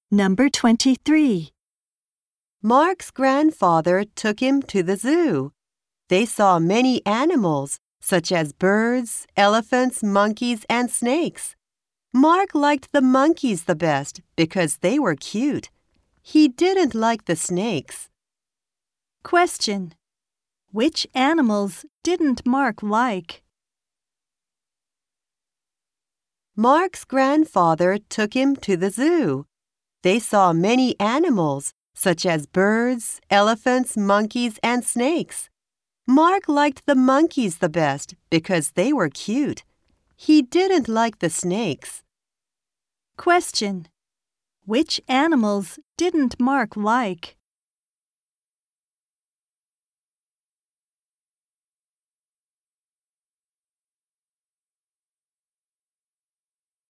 Number 23. Mark's grandfather took him to the zoo. They saw many animals, such as birds, elephants, monkeys, and snakes. Mark liked the monkeys the best because they were cute. He didn't like the snakes. Question. Which animals didn't Mark like? Mark's grandfather took him to the zoo. They saw many animals, such as birds, elephants, monkeys, and snakes. Mark liked the monkeys the best because they were cute. He didn't like the snakes. Question. Which animals didn't Mark like?